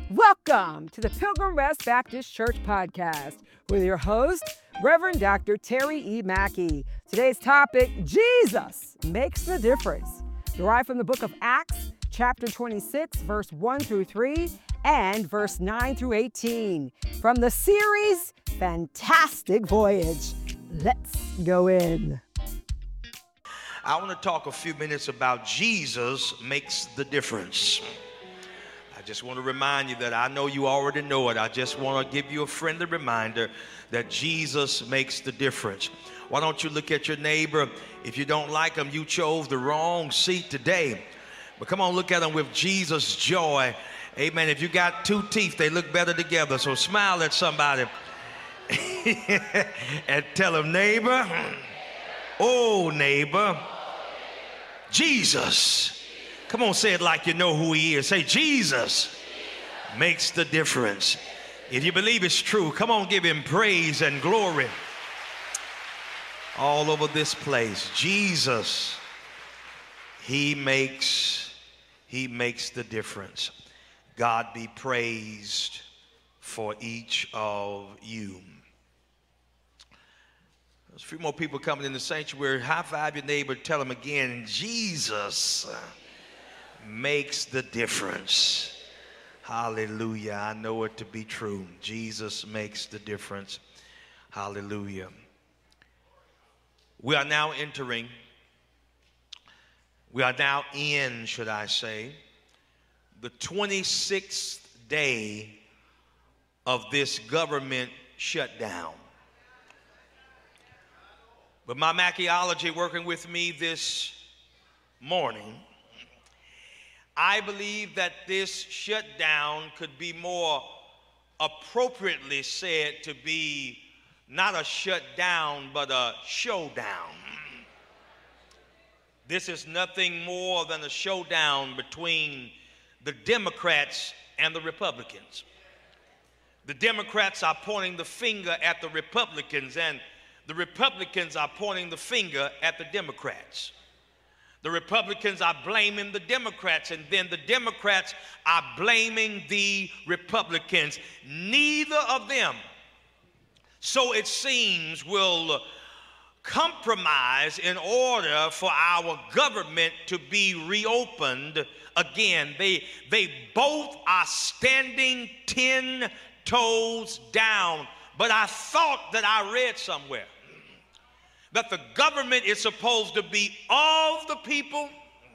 Welcome to the Pilgrim Rest Baptist Church podcast with your host, Reverend Dr. Terry E. Mackey. Today's topic, Jesus Makes the Difference, derived from the book of Acts, chapter 26, verse 1 through 3, and verse 9 through 18, from the series, Fantastic Voyage. Let's go in. I want to talk a few minutes about Jesus makes the difference. I just want to remind you that I know you already know it. I just want to give you a friendly reminder that Jesus makes the difference. Why don't you look at your neighbor? If you don't like him, you chose the wrong seat today. But come on, look at him with Jesus' joy. Amen. If you got two teeth, they look better together. So smile at somebody and tell them, neighbor, oh neighbor, Jesus. Come on, say it like you know who he is. Say, Jesus makes the difference. If you believe it's true, come on, give him praise and glory all over this place. Jesus, he makes the difference. God be praised for each of you. There's a few more people coming in the sanctuary. High five your neighbor, tell them again, Jesus makes the difference. Hallelujah. I know it to be true. Jesus makes the difference. Hallelujah. We are now in, should I say, the 26th day of this government shutdown. But my Mackyology working with me this morning, I believe that this shutdown could be more appropriately said to be not a shutdown, but a showdown. This is nothing more than a showdown between the Democrats and the Republicans. The Democrats are pointing the finger at the Republicans, and the Republicans are pointing the finger at the Democrats. The Republicans are blaming the Democrats, and then the Democrats are blaming the Republicans. Neither of them, so it seems, will compromise in order for our government to be reopened again. They both are standing 10 toes down. But I thought that I read somewhere that the government is supposed to be of the people,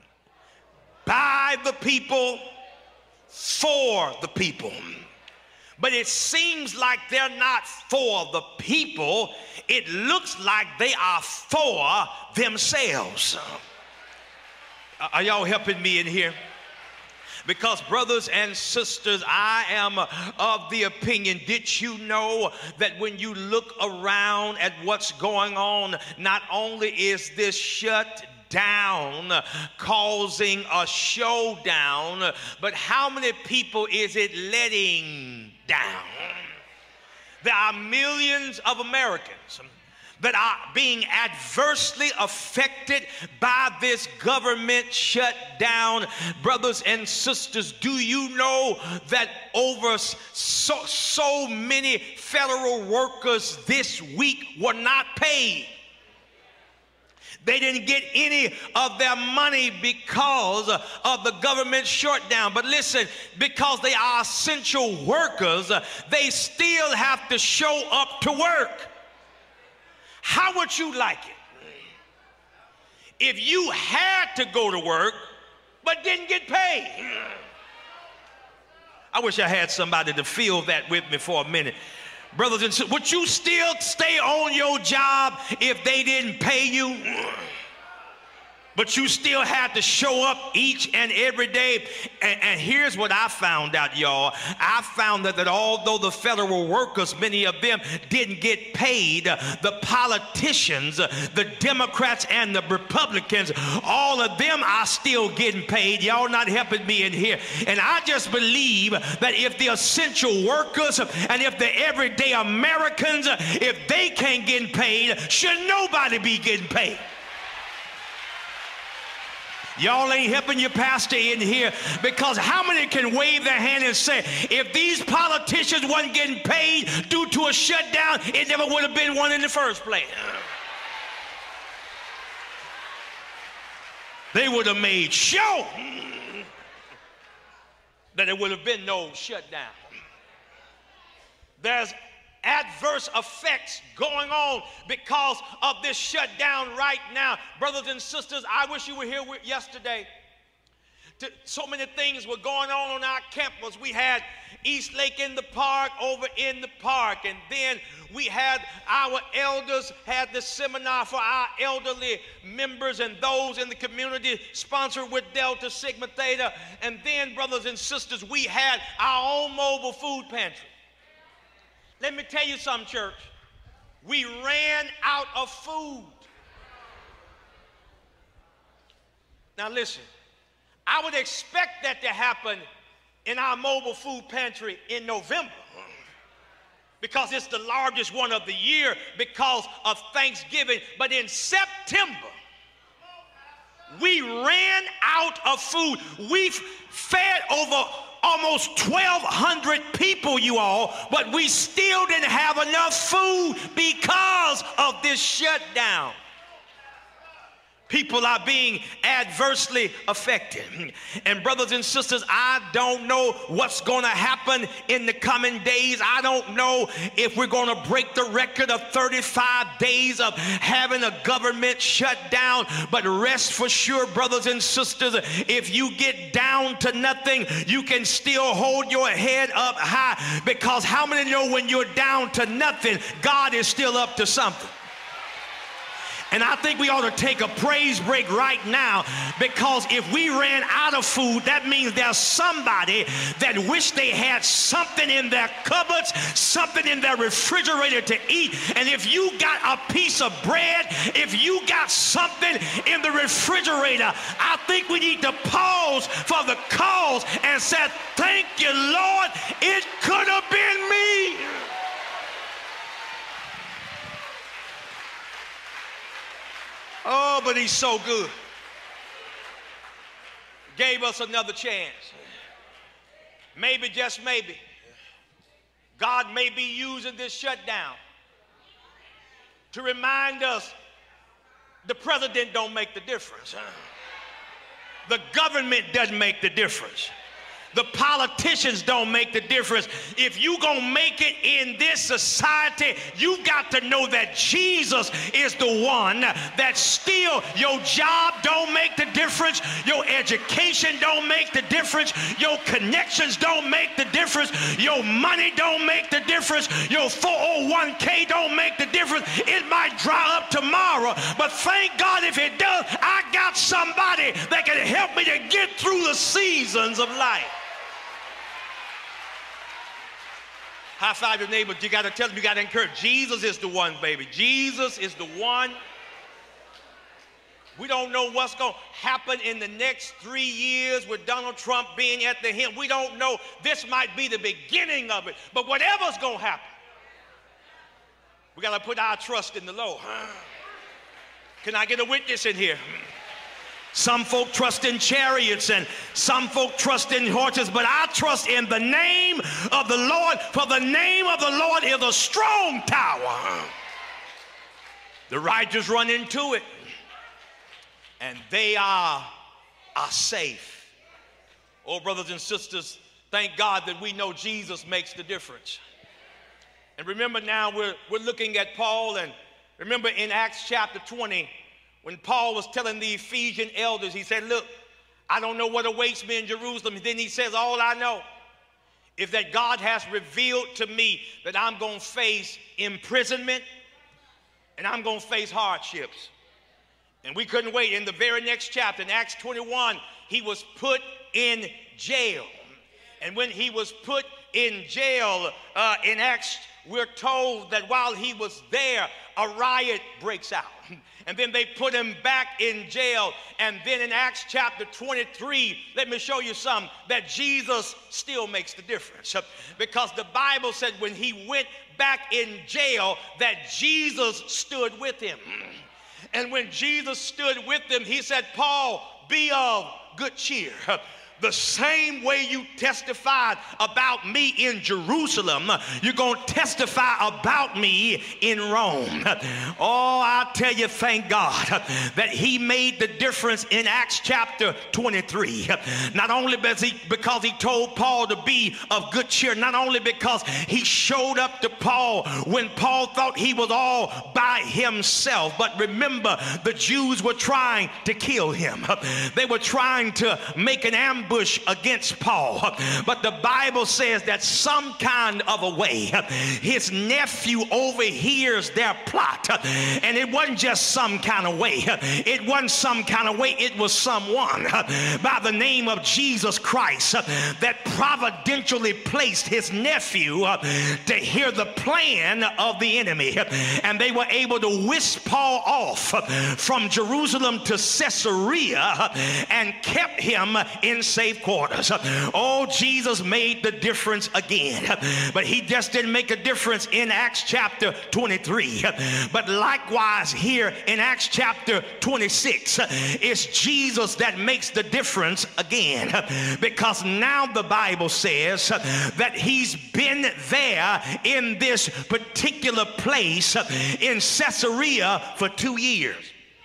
by the people, for the people. But it seems like they're not for the people. It looks like they are for themselves. Are y'all helping me in here? Because, brothers and sisters, I am of the opinion, did you know that when you look around at what's going on, not only is this shut down causing a showdown, but how many people is it letting down? There are millions of Americans that are being adversely affected by this government shutdown. Brothers and sisters, do you know that over so many federal workers this week were not paid? They didn't get any of their money because of the government shutdown. But listen, because they are essential workers, they still have to show up to work. How would you like it if you had to go to work but didn't get paid? I wish I had somebody to feel that with me for a minute. Brothers and sisters, would you still stay on your job if they didn't pay you? But you still had to show up each and every day. And here's what I found out, y'all. I found that although the federal workers, many of them didn't get paid, the politicians, the Democrats and the Republicans, all of them are still getting paid. Y'all not helping me in here. And I just believe that if the essential workers and if the everyday Americans, if they can't get paid, should nobody be getting paid? Y'all ain't helping your pastor in here, because how many can wave their hand and say, if these politicians wasn't getting paid due to a shutdown, it never would have been one in the first place? They would have made sure that there would have been no shutdown. There's adverse effects going on because of this shutdown right now. Brothers and sisters, I wish you were here yesterday. So many things were going on our campus. We had East Lake in the park, over in the park, and then we had our elders had this seminar for our elderly members and those in the community, sponsored with Delta Sigma Theta. And then, brothers and sisters, we had our own mobile food pantry. Let me tell you something, church. We ran out of food. Now listen, I would expect that to happen in our mobile food pantry in November, because it's the largest one of the year because of Thanksgiving. But in September, we ran out of food. We've fed over almost 1,200 people, you all, but we still didn't have enough food because of this shutdown. People are being adversely affected. And brothers and sisters, I don't know what's going to happen in the coming days. I don't know if we're going to break the record of 35 days of having a government shutdown. But rest for sure, brothers and sisters, if you get down to nothing, you can still hold your head up high. Because how many know when you're down to nothing, God is still up to something? And I think we ought to take a praise break right now, because if we ran out of food, that means there's somebody that wish they had something in their cupboards, something in their refrigerator to eat. And if you got a piece of bread, if you got something in the refrigerator, I think we need to pause for the cause and say, thank you, Lord, it could have been me. Oh, but he's so good. Gave us another chance. Maybe, just maybe, God may be using this shutdown to remind us the president don't make the difference. The government doesn't make the difference. The politicians don't make the difference. If you're going to make it in this society, you got to know that Jesus is the one that still, your job don't make the difference, your education don't make the difference, your connections don't make the difference, your money don't make the difference, your 401k don't make the difference. It might dry up tomorrow, but thank God if it does, I got somebody that can help me to get through the seasons of life. High five your neighbor. You got to tell them, you got to encourage. Jesus is the one, baby. Jesus is the one. We don't know what's going to happen in the next 3 years with Donald Trump being at the helm. We don't know. This might be the beginning of it. But whatever's going to happen, we got to put our trust in the Lord. Can I get a witness in here? Some folk trust in chariots and some folk trust in horses, but I trust in the name of the Lord, for the name of the Lord is a strong tower. The righteous run into it, and they are safe. Oh, brothers and sisters, thank God that we know Jesus makes the difference. And remember now, we're looking at Paul, and remember in Acts chapter 20, when Paul was telling the Ephesian elders, he said, look, I don't know what awaits me in Jerusalem. And then he says, all I know is that God has revealed to me that I'm going to face imprisonment and I'm going to face hardships. And we couldn't wait. In the very next chapter, in Acts 21, he was put in jail. And when he was put in jail, in Acts, we're told that while he was there, a riot breaks out. And then they put him back in jail. And then in Acts chapter 23, let me show you something, that Jesus still makes the difference. Because the Bible said when he went back in jail, that Jesus stood with him. And when Jesus stood with him, he said, Paul, be of good cheer. The same way you testified about me in Jerusalem, you're going to testify about me in Rome. Oh, I tell you, thank God that he made the difference in Acts chapter 23. Not only because he told Paul to be of good cheer, not only because he showed up to Paul when Paul thought he was all by himself, but remember, the Jews were trying to kill him. They were trying to make an ambush against Paul, but the Bible says that some kind of a way his nephew overhears their plot, and it wasn't just some kind of way. It wasn't some kind of way. It was someone by the name of Jesus Christ that providentially placed his nephew to hear the plan of the enemy, and they were able to whisk Paul off from Jerusalem to Caesarea and kept him in safe quarters. Oh, Jesus made the difference again, but he just didn't make a difference in Acts chapter 23, but likewise here in Acts chapter 26, it's Jesus that makes the difference again, because now the Bible says that he's been there in this particular place in Caesarea for 2 years.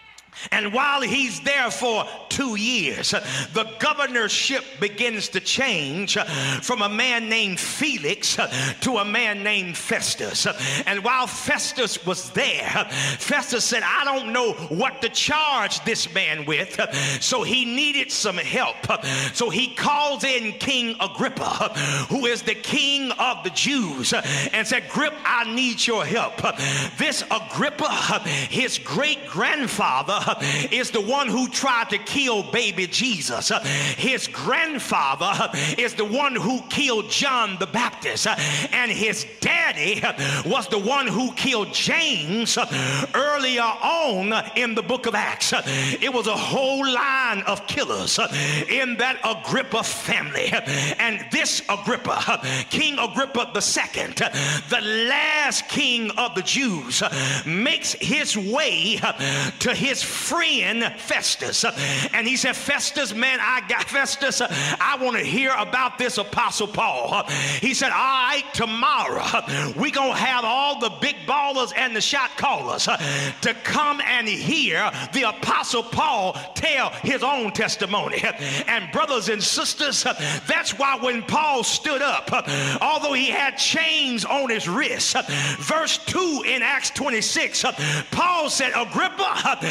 And while he's there for 2 years, the governorship begins to change from a man named Felix to a man named Festus. And while Festus was there, Festus said, I don't know what to charge this man with. So he needed some help. So he calls in King Agrippa, who is the king of the Jews, and said, Agrippa, I need your help. This Agrippa, his great-grandfather, is the one who tried to kill baby Jesus. His grandfather is the one who killed John the Baptist, and his daddy was the one who killed James earlier on in the book of Acts. It was a whole line of killers in that Agrippa family, and this Agrippa, King Agrippa II, the last king of the Jews, makes his way to his friend Festus, and he said, Festus, man, Festus, I want to hear about this Apostle Paul. He said, all right, tomorrow we're going to have all the big ballers and the shot callers to come and hear the Apostle Paul tell his own testimony. And brothers and sisters, that's why when Paul stood up, although he had chains on his wrists, verse 2 in Acts 26, Paul said, Agrippa,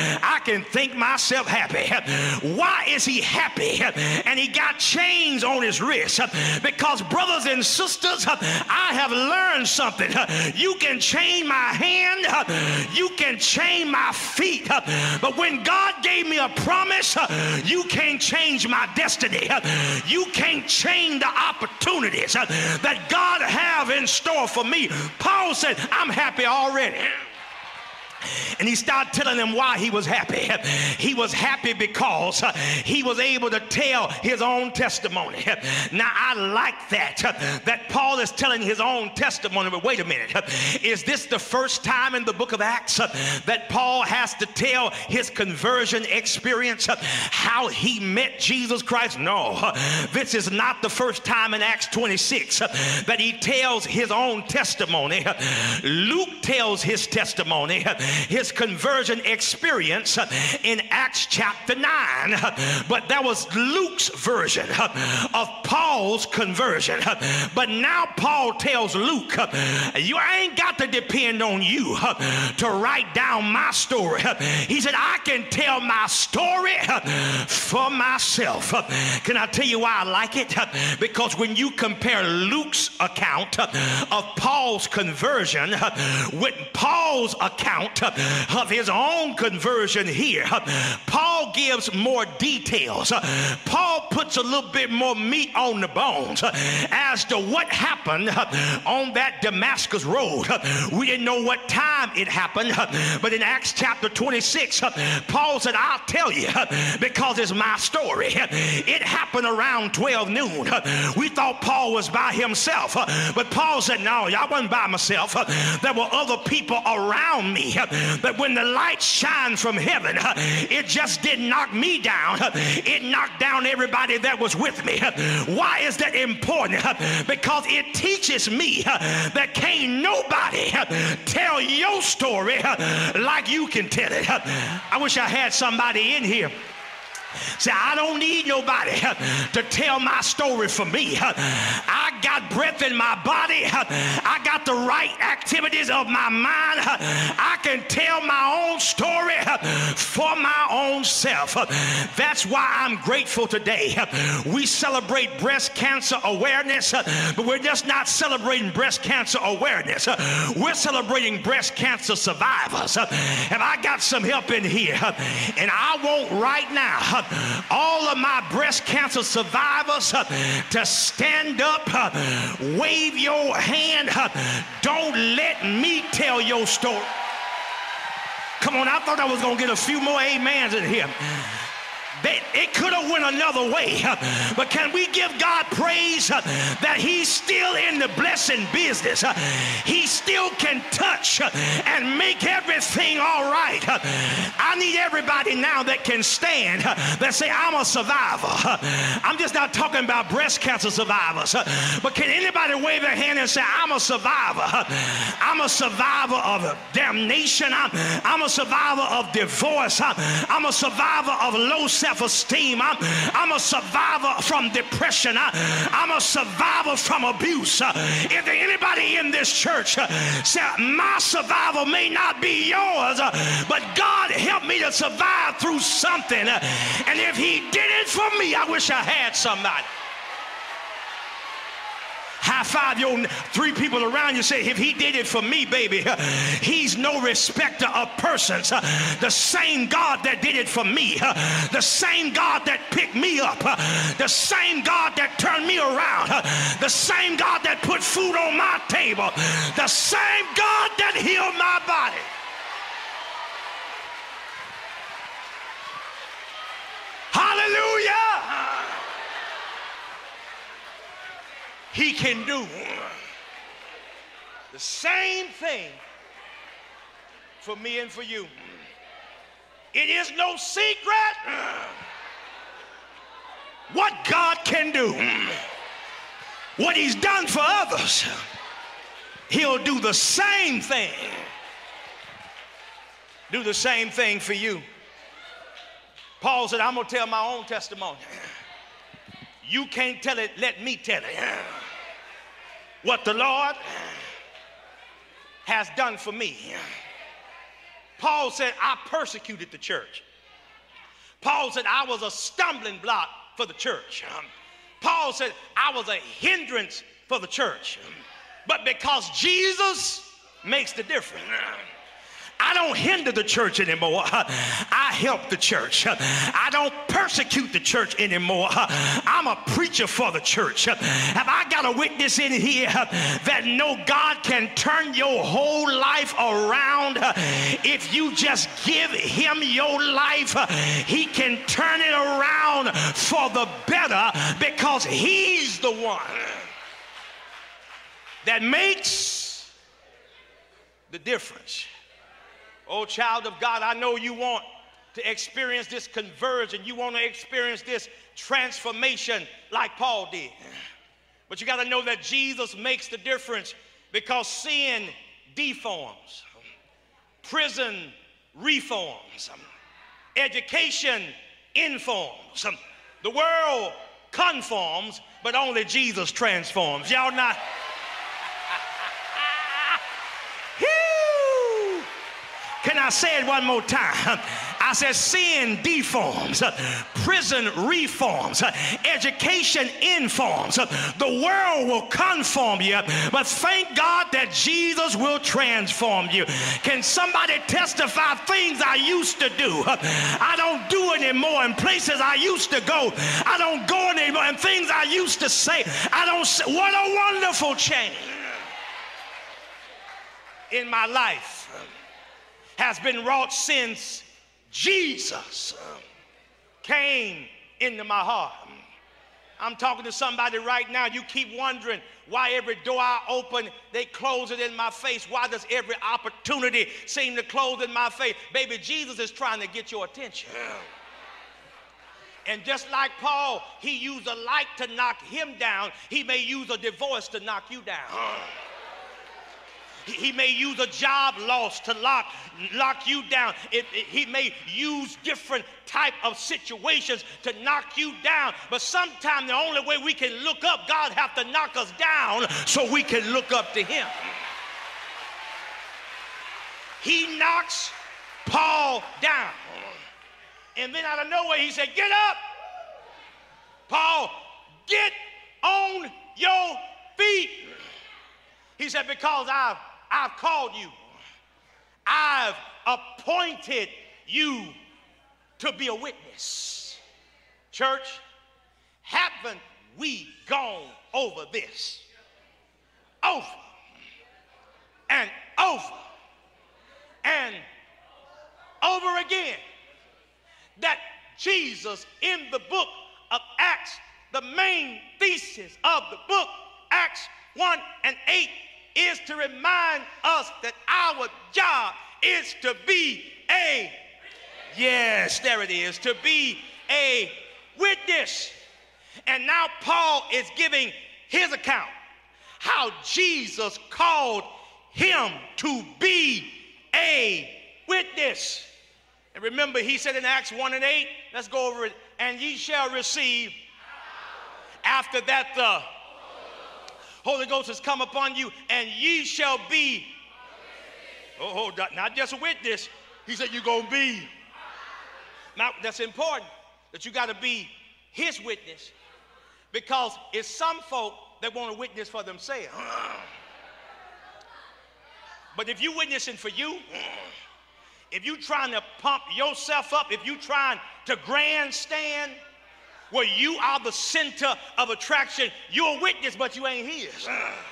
I can think myself happy. Why is he happy? And he got chains on his wrist because, brothers and sisters, I have learned something. You can chain my hand, you can chain my feet, but when God gave me a promise, you can't change my destiny. You can't change the opportunities that God have in store for me. Paul said, I'm happy already. And he started telling them why he was happy. He was happy because he was able to tell his own testimony. Now, I like that Paul is telling his own testimony, but wait a minute. Is this the first time in the book of Acts that Paul has to tell his conversion experience, how he met Jesus Christ? No, this is not the first time in Acts 26 that he tells his own testimony. Luke tells his testimony, his conversion experience, in Acts chapter 9, but that was Luke's version of Paul's conversion. But now Paul tells Luke, I ain't got to depend on you to write down my story. He said, I can tell my story for myself. Can I tell you why I like it? Because when you compare Luke's account of Paul's conversion with Paul's account of his own conversion here, Paul gives more details. Paul puts a little bit more meat on the bones as to what happened on that Damascus road. We didn't know what time it happened, but in Acts chapter 26, Paul said, I'll tell you because it's my story. It happened around 12 noon. We thought Paul was by himself, but Paul said, no, I wasn't by myself. There were other people around me, that when the light shined from heaven, it just didn't knock me down. It knocked down everybody that was with me. Why is that important? Because it teaches me that can't nobody tell your story like you can tell it. I wish I had somebody in here. Say, I don't need nobody to tell my story for me. I got breath in my body. I got the right activities of my mind. I can tell my own story for my own self. That's why I'm grateful today. We celebrate breast cancer awareness, but we're just not celebrating breast cancer awareness. We're celebrating breast cancer survivors. Have I got some help in here? And I want right now all of my breast cancer survivors to stand up, wave your hand. Don't let me tell your story. Come on, I thought I was going to get a few more amens in here. It could have went another way, but can we give God praise that he's still in the blessing business? He still can touch and make everything all right. I need everybody now that can stand that say, I'm a survivor. I'm just not talking about breast cancer survivors, but can anybody wave their hand and say, I'm a survivor? I'm a survivor of damnation. I'm a survivor of divorce. I'm a survivor of low self-esteem. I'm a survivor from depression. I'm a survivor from abuse. If there anybody in this church say, my survival may not be yours, but God helped me to survive through something, and if he did it for me, I wish I had somebody. High five your three people around you. Say, if he did it for me, baby, he's no respecter of persons. The same God that did it for me, the same God that picked me up, the same God that turned me around, the same God that put food on my table, the same God that healed my body. Hallelujah. He can do the same thing for me and for you. It is no secret what God can do. What he's done for others, he'll do the same thing. Do the same thing for you. Paul said, I'm going to tell my own testimony. You can't tell it, let me tell it. What the Lord has done for me. Paul said, I persecuted the church. Paul said, I was a stumbling block for the church. Paul said, I was a hindrance for the church. But because Jesus makes the difference, I don't hinder the church anymore. I help the church. I don't persecute the church anymore. I'm a preacher for the church. Have I got a witness in here that no, God can turn your whole life around? If you just give him your life, he can turn it around for the better, because he's the one that makes the difference. Oh, child of God, I know you want to experience this conversion. You want to experience this transformation like Paul did. But you got to know that Jesus makes the difference, because sin deforms, prison reforms, education informs, the world conforms, but only Jesus transforms. Y'all not? Can I say it one more time? I said sin deforms, prison reforms, education informs, the world will conform you, but thank God that Jesus will transform you. Can somebody testify things I used to do, I don't do anymore, in places I used to go, I don't go anymore, and things I used to say, I don't say. What a wonderful change in my life has been wrought since Jesus came into my heart. I'm talking to somebody right now. You keep wondering why every door I open, they close it in my face. Why does every opportunity seem to close in my face? Baby, Jesus is trying to get your attention. And just like Paul, he used a light to knock him down. He may use a divorce to knock you down. He may use a job loss to lock you down. He may use different type of situations to knock you down. But sometimes the only way we can look up, God have to knock us down so we can look up to him. He knocks Paul down. And then out of nowhere he said, get up. Paul, get on your feet. He said, because I've called you. I've appointed you to be a witness. Church, haven't we gone over this? Over and over and over again. That Jesus in the book of Acts, the main thesis of the book, Acts 1 and 8, is to remind us that our job is to be a, yes, there it is, to be a witness. And now Paul is giving his account, how Jesus called him to be a witness. And remember, he said in Acts 1 and 8, let's go over it, and ye shall receive, after that the Holy Ghost has come upon you, and ye shall be, not just a witness, he said you're going to be. Now, that's important, that you got to be his witness, because it's some folk that want to witness for themselves. But if you're witnessing for you, if you're trying to pump yourself up, if you're trying to grandstand where you are the center of attraction, you're a witness, but you ain't his.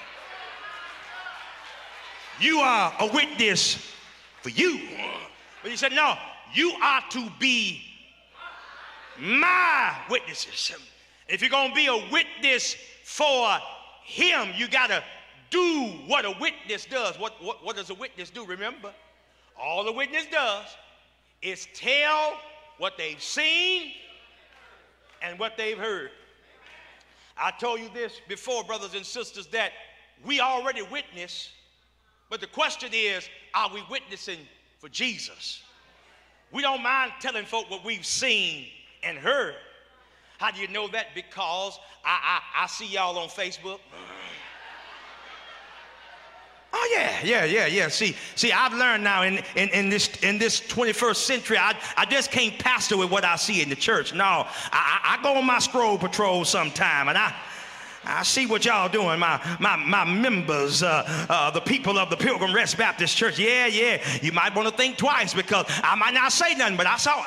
You are a witness for you. But he said, no, you are to be my witnesses. If you're going to be a witness for him, you got to do what a witness does. What does a witness do? Remember, all the witness does is tell what they've seen and what they've heard. I told you this before, brothers and sisters, that we already witness, but the question is, are we witnessing for Jesus? We don't mind telling folk what we've seen and heard. How do you know that? Because I see y'all on Facebook. Oh yeah. See, I've learned now in this 21st century, I just can't pastor with what I see in the church. No, I go on my scroll patrol sometime, and I see what y'all doing, my members, the people of the Pilgrim Rest Baptist Church. Yeah, you might want to think twice, because I might not say nothing, but I saw.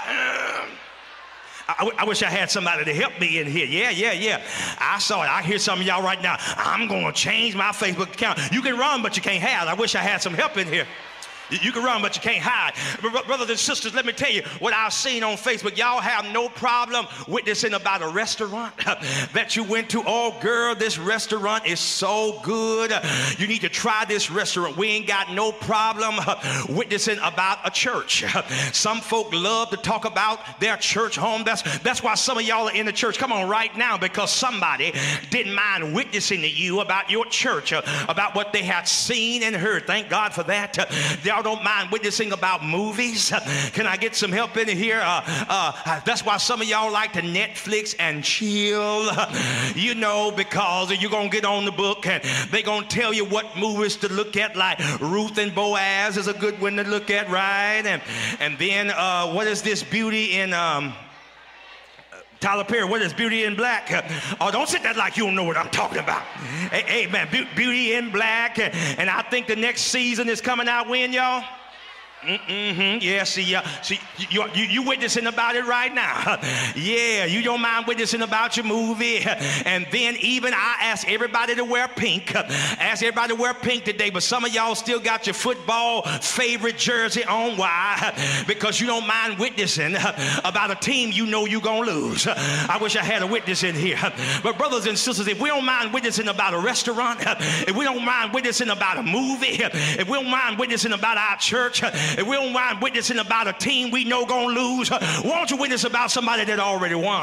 I wish I had somebody to help me in here. Yeah. I saw it. I hear some of y'all right now. I'm going to change my Facebook account. You can run, but you can't hide. I wish I had some help in here. You can run, but you can't hide. Brothers and sisters, let me tell you what I've seen on Facebook. Y'all have no problem witnessing about a restaurant that you went to. Oh, girl, this restaurant is so good. You need to try this restaurant. We ain't got no problem witnessing about a church. Some folk love to talk about their church home. That's why some of y'all are in the church. Come on right now, because somebody didn't mind witnessing to you about your church, about what they had seen and heard. Thank God for that. Y'all don't mind witnessing about movies. Can I get some help in here? That's why some of y'all like to Netflix and chill, you know, because you're going to get on the book and they're going to tell you what movies to look at, like Ruth and Boaz is a good one to look at, right? And then what is this Beauty in Tyler Perry, what is Beauty in Black? Oh, don't sit there like you don't know what I'm talking about. Hey man, Beauty in Black. And I think the next season is coming out when, y'all? Yeah, see, you witnessing about it right now. Yeah, you don't mind witnessing about your movie. And then even I ask everybody to wear pink. Ask everybody to wear pink today, but some of y'all still got your football favorite jersey on. Why? Because you don't mind witnessing about a team you know you're gonna lose. I wish I had a witness in here. But brothers and sisters, if we don't mind witnessing about a restaurant, if we don't mind witnessing about a movie, if we don't mind witnessing about our church, If we don't mind witnessing about a team we know gonna lose, why don't you witness about somebody that already won?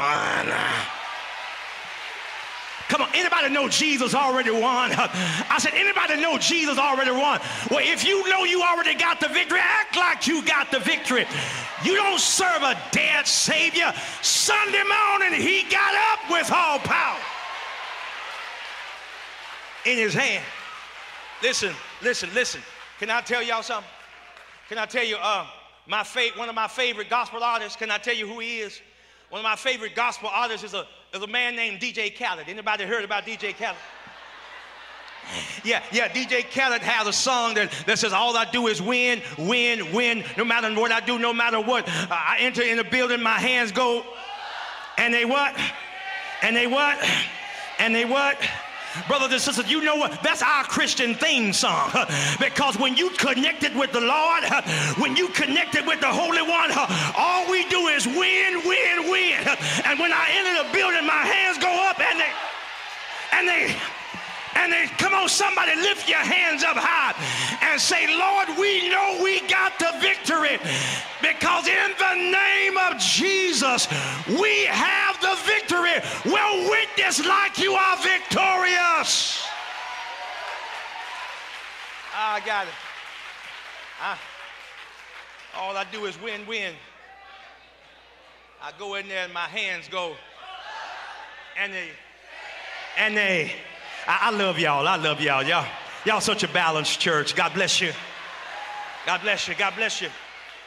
Come on, anybody know Jesus already won? I said, anybody know Jesus already won? Well, if you know you already got the victory, act like you got the victory. You don't serve a dead Savior. Sunday morning, he got up with all power in his hand. Listen. Can I tell y'all something? Can I tell you, one of my favorite gospel artists, can I tell you who he is? One of my favorite gospel artists is a man named DJ Khaled. Anybody heard about DJ Khaled? Yeah, DJ Khaled has a song that says, all I do is win, win, win. No matter what I do, no matter what. I enter in the building, my hands go, and they what? And they what? And they what? Brothers and sisters, you know what? That's our Christian theme song. Because when you connected with the Lord, when you connected with the Holy One, all we do is win, win, win. And when I enter the building, my hands go up and they come on, somebody lift your hands up high and say, Lord, we know we got the victory, because in the name of Jesus, we have the victory. We'll witness like you are victorious. I got it. All I do is win, win. I go in there and my hands go, and they. I love y'all. I love y'all. Y'all such a balanced church. God bless you. God bless you. God bless you.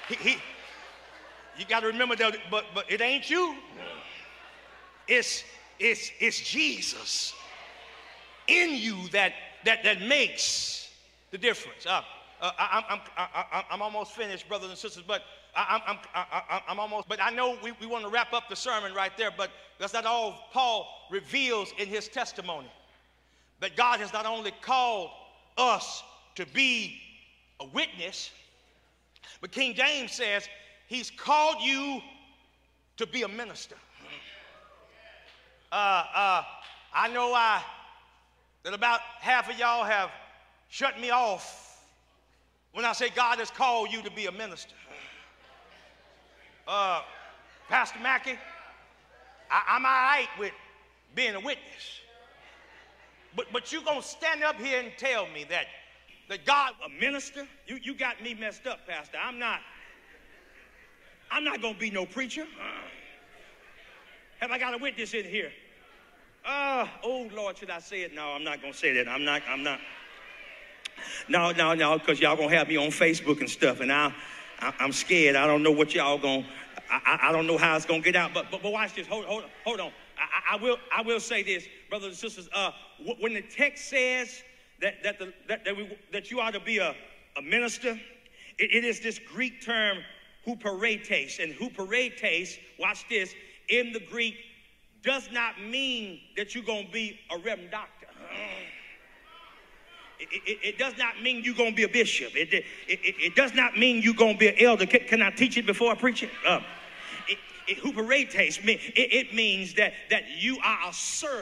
You got to remember that, but it ain't you. It's Jesus in you that makes the difference. I'm almost finished, brothers and sisters, but I'm almost. But I know we want to wrap up the sermon right there, but that's not all Paul reveals in his testimony. That God has not only called us to be a witness, but King James says he's called you to be a minister. I know that about half of y'all have shut me off when I say God has called you to be a minister. Pastor Mackey, I'm all right with being a witness. But you're going to stand up here and tell me that God, a minister? You got me messed up, Pastor. I'm not going to be no preacher. Have I got a witness in here? Oh, Lord, should I say it? No, I'm not going to say that. I'm not. No, because y'all going to have me on Facebook and stuff, and I'm scared. I don't know what y'all going to, I don't know how it's going to get out. But watch this. Hold on. I will say this, brothers and sisters. When the text says that you ought to be a minister, it is this Greek term huperetes, and huperetes, watch this, in the Greek does not mean that you're going to be a reverend doctor. It does not mean you're going to be a bishop. It does not mean you're going to be an elder. Can I teach it before I preach it? Huperetes, it means that you are a servant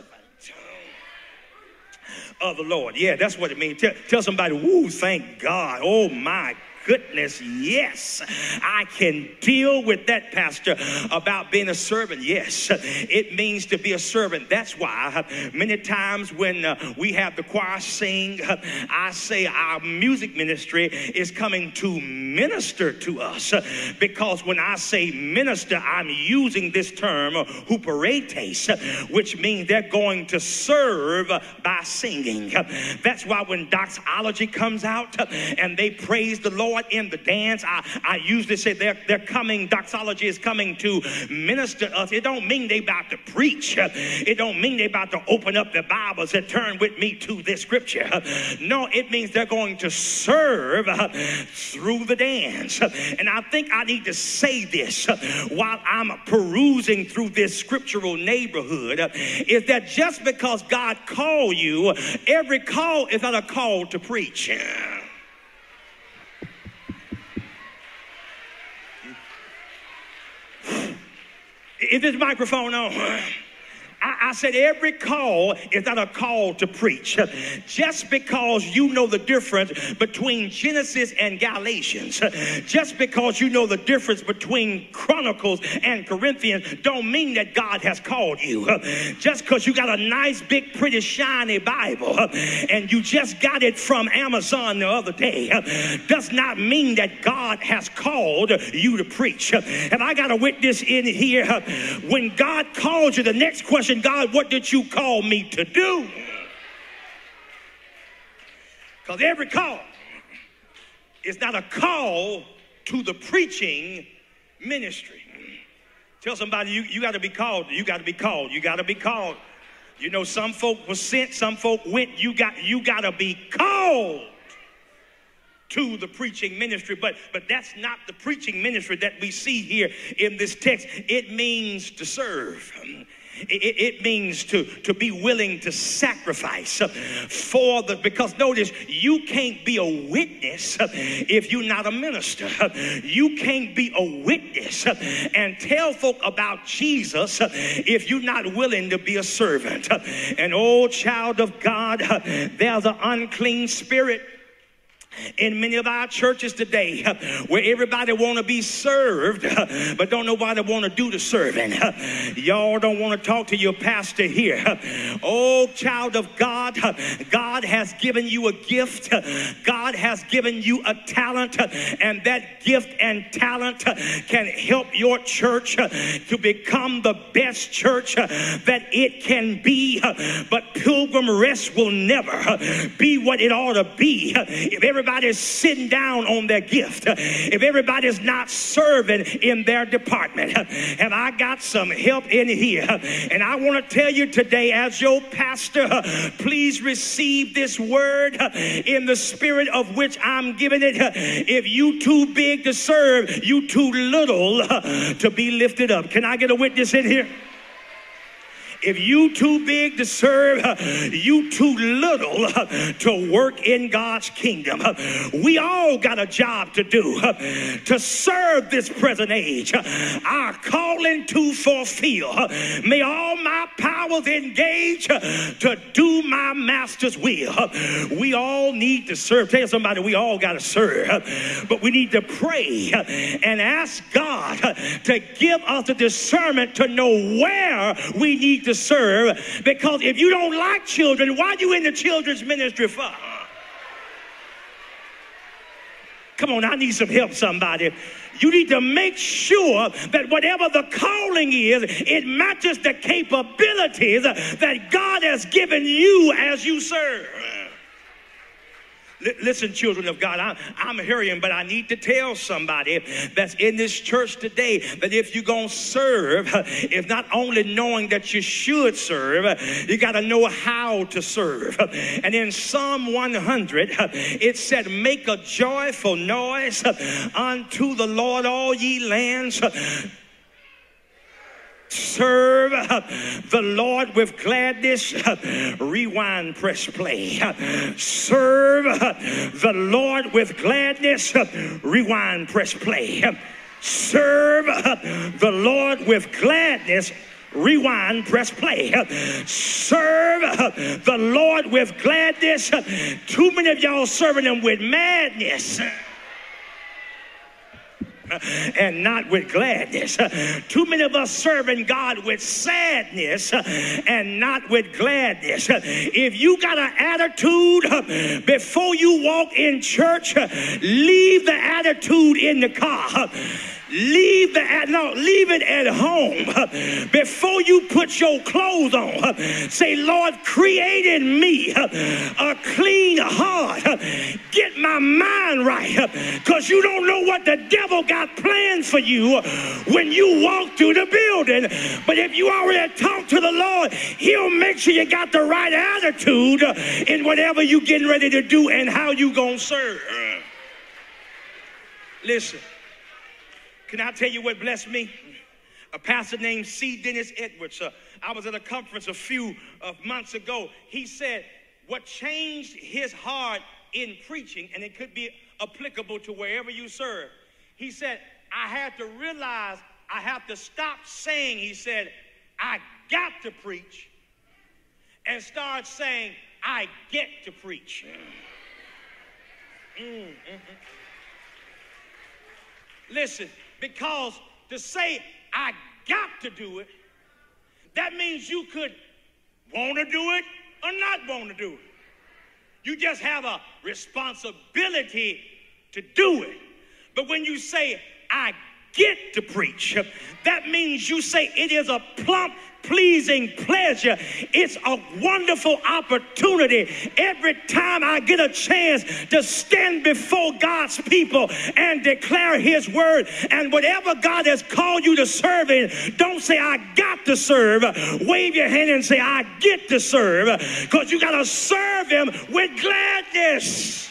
of the Lord. Yeah, that's what it means. Tell somebody, woo, thank God. Oh, my goodness, yes. I can deal with that, Pastor, about being a servant. Yes, it means to be a servant. That's why many times when we have the choir sing, I say our music ministry is coming to minister to us, because when I say minister, I'm using this term huperetes, which means they're going to serve by singing. That's why when doxology comes out and they praise the Lord in the dance, I usually say they're coming, doxology is coming to minister us. It don't mean they about to preach. It don't mean they about to open up their Bibles and turn with me to this scripture. No, it means they're going to serve through the dance. And I think I need to say this while I'm perusing through this scriptural neighborhood, is that just because God called you, every call is not a call to preach. Is this microphone on? I said every call is not a call to preach. Just because you know the difference between Genesis and Galatians, just because you know the difference between Chronicles and Corinthians, don't mean that God has called you. Just because you got a nice, big, pretty, shiny Bible and you just got it from Amazon the other day does not mean that God has called you to preach. And I got a witness in here. When God called you, the next question, God, what did you call me to do? Because every call is not a call to the preaching ministry. Tell somebody, you got to be called. You got to be called. You got to be called. You know, some folk were sent, some folk went. You got to be called to the preaching ministry. But that's not the preaching ministry that we see here in this text. It means to serve. It means to be willing to sacrifice because notice, you can't be a witness if you're not a minister. You can't be a witness and tell folk about Jesus if you're not willing to be a servant. An old child of God, there's an unclean spirit in many of our churches today where everybody want to be served but don't nobody want to do the serving. Y'all don't want to talk to your pastor here. Oh, child of God, God has given you a gift. God has given you a talent, and that gift and talent can help your church to become the best church that it can be. But Pilgrim Rest will never be what it ought to be if everybody's sitting down on their gift, if everybody's not serving in their department. And I got some help in here, and I want to tell you today, as your pastor, please receive this word in the spirit of which I'm giving it. If you too big to serve, you too little to be lifted up. Can I get a witness in here? If you too big to serve, you too little to work in God's kingdom. We all got a job to do to serve this present age. Our calling to fulfill. May all my powers engage to do my master's will. We all need to serve. Tell somebody, we all got to serve, but we need to pray and ask God to give us the discernment to know where we need to serve, because if you don't like children, why are you in the children's ministry for? Come on, I need some help, somebody. You need to make sure that whatever the calling is, it matches the capabilities that God has given you as you serve. Listen, children of God, I'm hurrying, but I need to tell somebody that's in this church today that if you're going to serve, if not only knowing that you should serve, you got to know how to serve. And in Psalm 100, it said, make a joyful noise unto the Lord, all ye lands. Serve the Lord with gladness. Rewind, press play. Serve the Lord with gladness. Rewind, press play. Serve the Lord with gladness. Rewind, press play. Serve the Lord with gladness. Too many of y'all serving him with madness and not with gladness. Too many of us serving God with sadness and not with gladness. If you got an attitude before you walk in church, leave the attitude in the car. Leave it at home. Before you put your clothes on, say, Lord, create in me a clean heart. Get my mind right, because you don't know what the devil got planned for you when you walk through the building. But if you already talk to the Lord, he'll make sure you got the right attitude in whatever you getting ready to do and how you gonna serve. Listen. Can I tell you what blessed me? A pastor named C. Dennis Edwards. I was at a conference a few months ago. He said what changed his heart in preaching, and it could be applicable to wherever you serve. He said, I had to realize I have to stop saying, he said, I got to preach and start saying, I get to preach. Listen, because to say I got to do it, that means you could want to do it or not want to do it. You just have a responsibility to do it. But when you say I get to preach, that means you say it is a plump, pleasing pleasure. It's a wonderful opportunity every time I get a chance to stand before God's people and declare his word. And whatever God has called you to serve in, don't say I got to serve. Wave your hand and say I get to serve, because you got to serve him with gladness.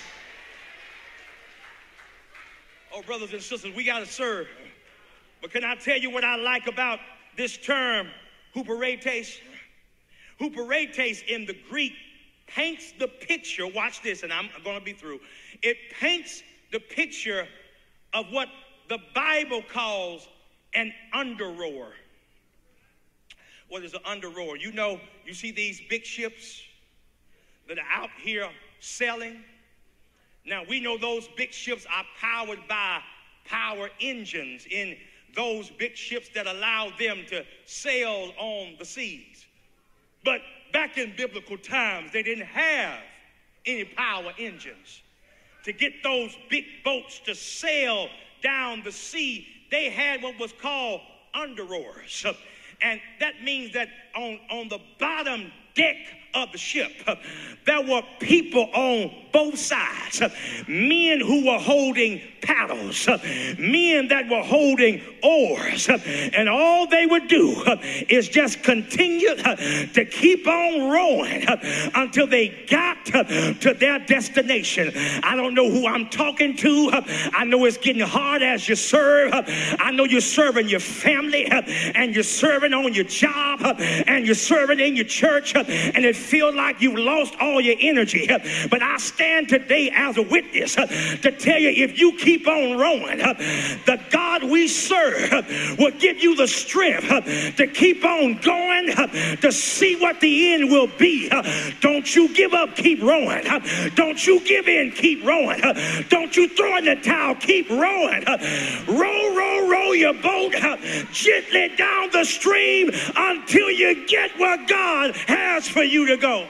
Oh, brothers and sisters, we got to serve. But can I tell you what I like about this term, huperetes? Huperetes in the Greek paints the picture. Watch this, and I'm going to be through. It paints the picture of what the Bible calls an underrower. What is an underrower? You know, you see these big ships that are out here sailing. Now, we know those big ships are powered by power engines in those big ships that allow them to sail on the seas. But back in biblical times, they didn't have any power engines. To get those big boats to sail down the sea, they had what was called underrowers. And that means that on the bottom deck of the ship, there were people on both sides, men who were holding paddles, men that were holding oars, and all they would do is just continue to keep on rowing until they got to their destination. I don't know who I'm talking to. I know it's getting hard as you serve. I know you're serving your family, and you're serving on your job, and you're serving in your church, and it feels like you've lost all your energy. But I stand today as a witness to tell you, if you keep on rowing, the God we serve will give you the strength to keep on going, to see what the end will be. Don't you give up, keep rowing. Don't you give in, keep rowing. Don't you throw in the towel, keep rowing. Row, row, row your boat gently down the stream until you get where God has for you to go.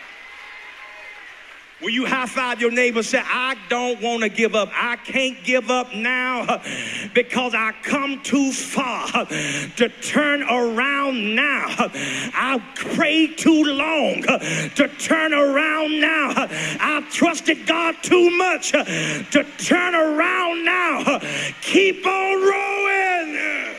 Will you high-five your neighbor and say, I don't want to give up. I can't give up now because I come too far to turn around now. I've prayed too long to turn around now. I've trusted God too much to turn around now. Keep on rowing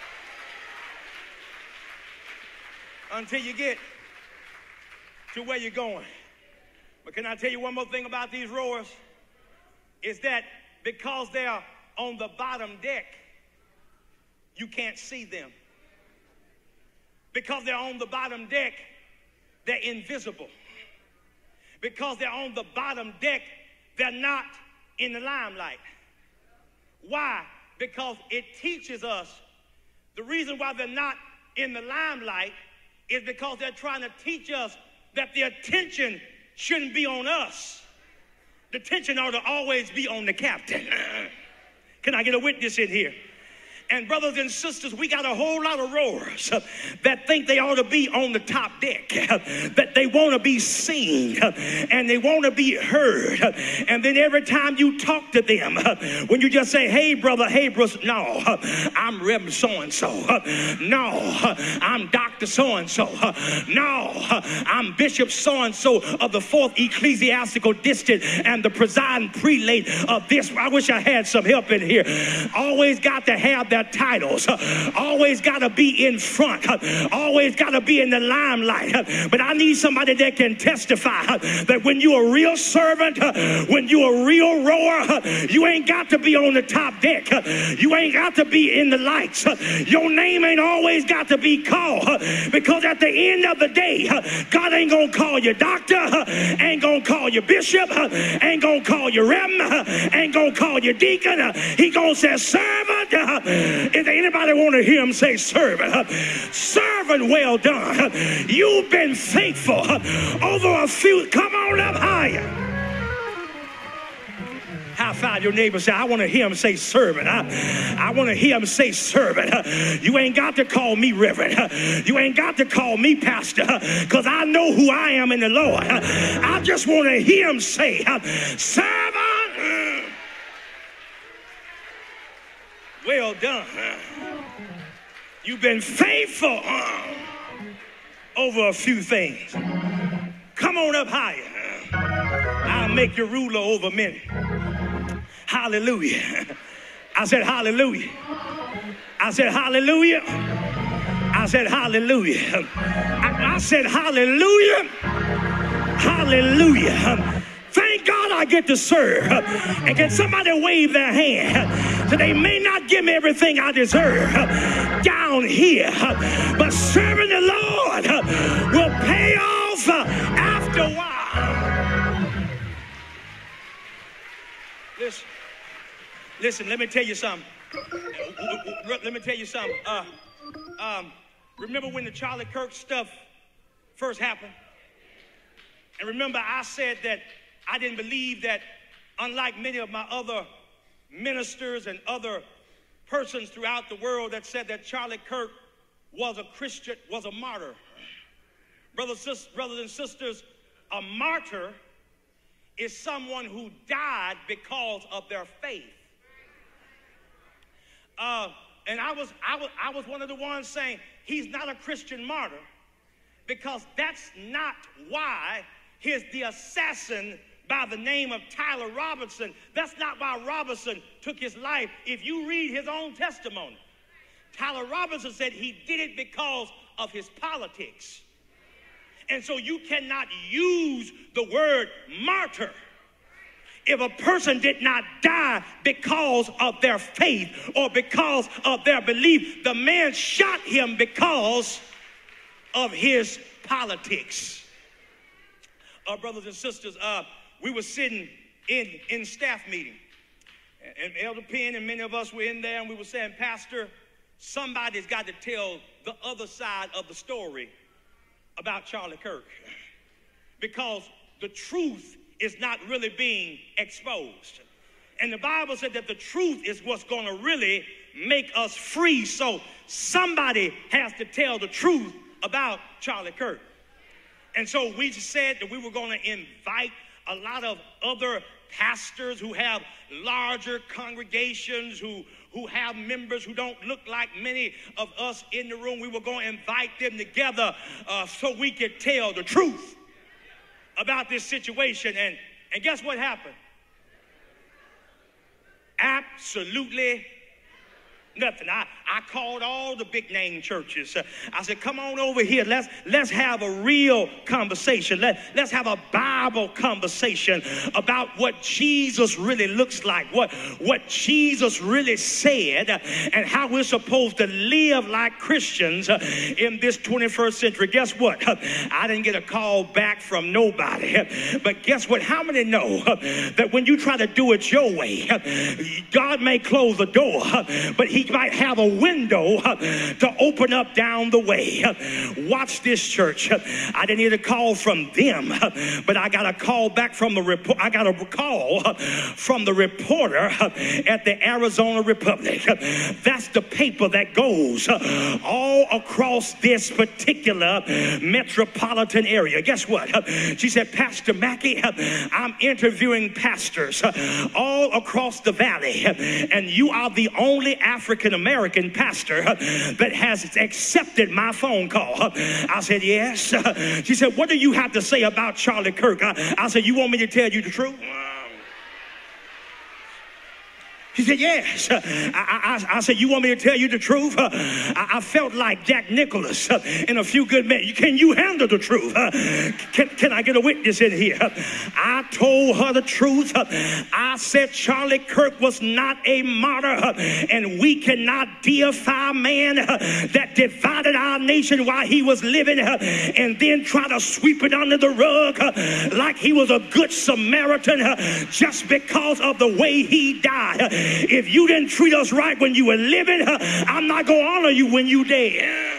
until you get to where you're going. But can I tell you one more thing about these rowers? Is that because they're on the bottom deck, you can't see them. Because they're on the bottom deck, they're invisible. Because they're on the bottom deck, they're not in the limelight. Why? Because it teaches us the reason why they're not in the limelight is because they're trying to teach us that the attention shouldn't be on us. The attention ought to always be on the captain. Can I get a witness in here? And brothers and sisters, we got a whole lot of rowers that think they ought to be on the top deck, that they want to be seen and they want to be heard. And then every time you talk to them, when you just say, hey brother, no, I'm Reverend so-and-so. No, I'm Dr. so-and-so. No, I'm Bishop so-and-so of the 4th Ecclesiastical District and the presiding prelate of this. I wish I had some help in here. Always got to have their titles, always got to be in front, always got to be in the limelight. But I need somebody that can testify that when you're a real servant, when you're a real rower, you ain't got to be on the top deck. You ain't got to be in the lights. Your name ain't always got to be called, because at the end of the day, God ain't gonna call you doctor, ain't gonna call you bishop, ain't gonna call you reverend, ain't gonna call you deacon. He gonna say, servant, Is there anybody want to hear him say servant? Servant, well done. You've been faithful over a few. Come on up higher. High five your neighbor. Say, I want to hear him say servant. I want to hear him say servant. You ain't got to call me reverend. You ain't got to call me pastor, because I know who I am in the Lord. I just want to hear him say servant. Well done. You've been faithful over a few things. Come on up higher. I'll make you ruler over many. Hallelujah. I said hallelujah. I said hallelujah. I said hallelujah. I said hallelujah. Hallelujah. Thank God I get to serve. And can somebody wave their hand? So they may not give me everything I deserve down here, but serving the Lord will pay off after a while. Listen, let me tell you something. Remember when the Charlie Kirk stuff first happened? And remember I said that I didn't believe that, unlike many of my other ministers and other persons throughout the world that said that Charlie Kirk was a Christian, was a martyr. Brothers and sisters, a martyr is someone who died because of their faith. And I was one of the ones saying he's not a Christian martyr, because that's not why the assassin by the name of Tyler Robinson, that's not why Robinson took his life. If you read his own testimony, Tyler Robinson said he did it because of his politics. And so you cannot use the word martyr if a person did not die because of their faith or because of their belief. The man shot him because of his politics. Brothers and sisters, we were sitting in staff meeting, and Elder Penn and many of us were in there, and we were saying, Pastor, somebody's got to tell the other side of the story about Charlie Kirk, because the truth is not really being exposed. And the Bible said that the truth is what's going to really make us free. So somebody has to tell the truth about Charlie Kirk. And so we said that we were going to invite a lot of other pastors who have larger congregations, who have members who don't look like many of us in the room. We were going to invite them together so we could tell the truth about this situation. And guess what happened? Absolutely nothing. I called all the big name churches. I said, come on over here. Let's have a real conversation. Let's have a Bible conversation about what Jesus really looks like, what Jesus really said, and how we're supposed to live like Christians in this 21st century. Guess what? I didn't get a call back from nobody. But guess what? How many know that when you try to do it your way, God may close the door, but he might have a window to open up down the way. Watch this, church. I didn't get a call from them, but I got a call back from the report. I got a call from the reporter at the Arizona Republic. That's the paper that goes all across this particular metropolitan area. Guess what? She said, Pastor Mackey, I'm interviewing pastors all across the valley, and you are the only African-American pastor that has accepted my phone call. I said, yes. She said, what do you have to say about Charlie Kirk? I said, you want me to tell you the truth? He said, yes. I said, you want me to tell you the truth? I felt like Jack Nicholas in A Few Good Men. Can you handle the truth? Can I get a witness in here? I told her the truth. I said Charlie Kirk was not a martyr, and we cannot deify man that divided our nation while he was living, and then try to sweep it under the rug like he was a good Samaritan just because of the way he died. If you didn't treat us right when you were living, I'm not going to honor you when you dead.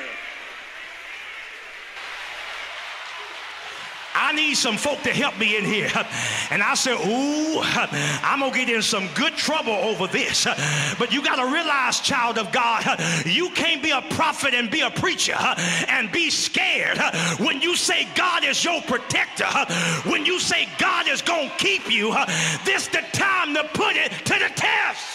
I need some folk to help me in here. And I said, ooh, I'm going to get in some good trouble over this. But you got to realize, child of God, you can't be a prophet and be a preacher and be scared when you say God is your protector. When you say God is going to keep you, this is the time to put it to the test.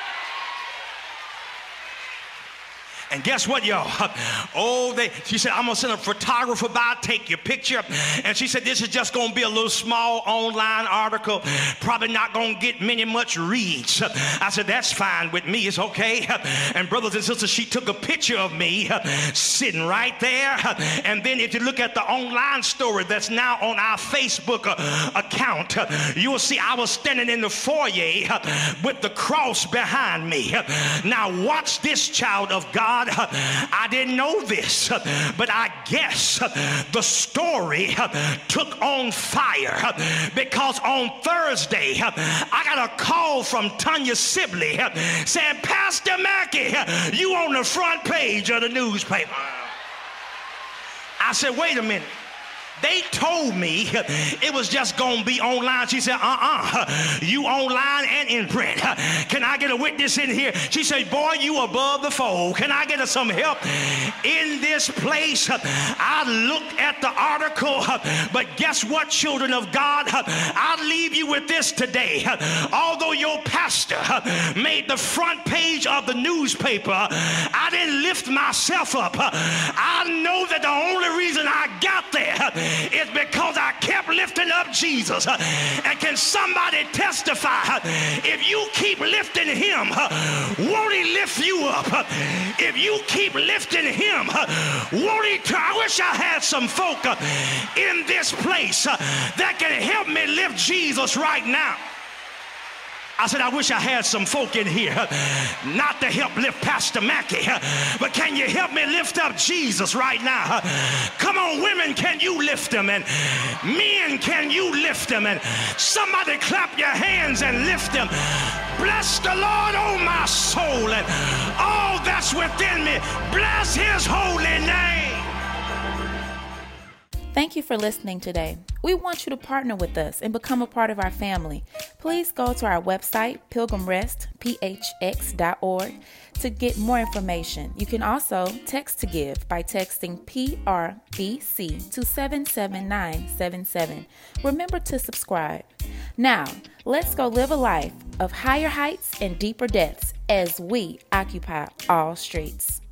And guess what, y'all? She said, I'm going to send a photographer by, take your picture. And she said, this is just going to be a little small online article. Probably not going to get much reads. I said, that's fine with me. It's okay. And brothers and sisters, she took a picture of me sitting right there. And then if you look at the online story that's now on our Facebook account, you will see I was standing in the foyer with the cross behind me. Now watch this, child of God. I didn't know this, but I guess the story took on fire because on Thursday I got a call from Tanya Sibley saying, Pastor Mackey, you on the front page of the newspaper. I said, wait a minute. They told me it was just going to be online. She said, you online and in print. Can I get a witness in here? She said, boy, you above the fold. Can I get some help in this place? I looked at the article, but guess what, children of God? I'll leave you with this today. Although your pastor made the front page of the newspaper, I didn't lift myself up. I know that the only reason I got there is because I kept lifting up Jesus. And can somebody testify? If you keep lifting him, won't he lift you up? If you keep lifting him, won't he? I wish I had some folk in this place that can help me lift Jesus right now. I said, I wish I had some folk in here, not to help lift Pastor Mackey, but can you help me lift up Jesus right now? Come on, women, can you lift him? And men, can you lift him? And somebody clap your hands and lift him. Bless the Lord, oh my soul, and all that's within me. Bless his holy name. Thank you for listening today. We want you to partner with us and become a part of our family. Please go to our website, pilgrimrestphx.org, to get more information. You can also text to give by texting PRBC to 77977. Remember to subscribe. Now, let's go live a life of higher heights and deeper depths as we occupy all streets.